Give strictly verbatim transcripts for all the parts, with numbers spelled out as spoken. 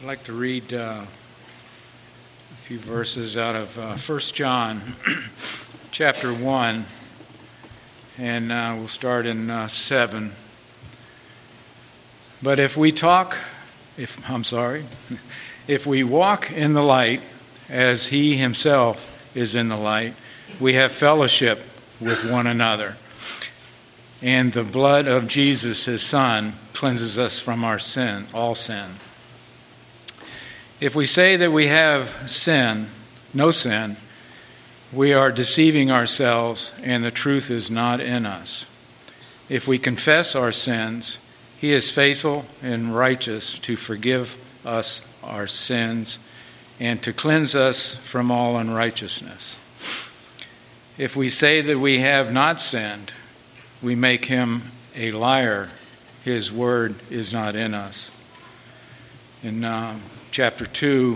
I'd like to read uh, a few verses out of uh, First John chapter one, and uh, we'll start in uh, seven. But if we talk, if I'm sorry, if we walk in the light as he himself is in the light, we have fellowship with one another. And the blood of Jesus, his Son, cleanses us from our sin, all sin. If we say that we have sin, no sin, we are deceiving ourselves, and the truth is not in us. If we confess our sins, he is faithful and righteous to forgive us our sins and to cleanse us from all unrighteousness. If we say that we have not sinned, we make him a liar. His word is not in us. In uh, chapter two,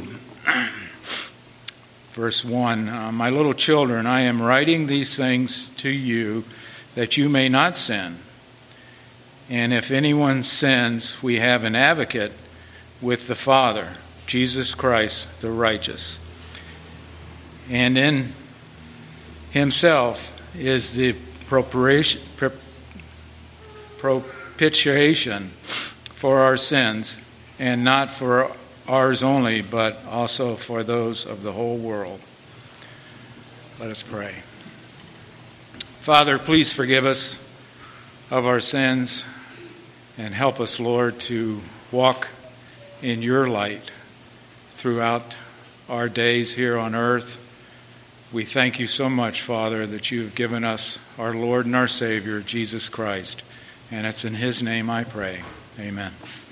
verse one, uh, my little children, I am writing these things to you that you may not sin. And if anyone sins, we have an advocate with the Father, Jesus Christ the righteous. And in himself is the propitiation propitiation for our sins, and not for ours only, but also for those of the whole world. Let us pray. Father, please forgive us of our sins and help us, Lord, to walk in your light throughout our days here on earth. We thank you so much, Father, that you have given us our Lord and our Savior, Jesus Christ. And it's in his name I pray. Amen.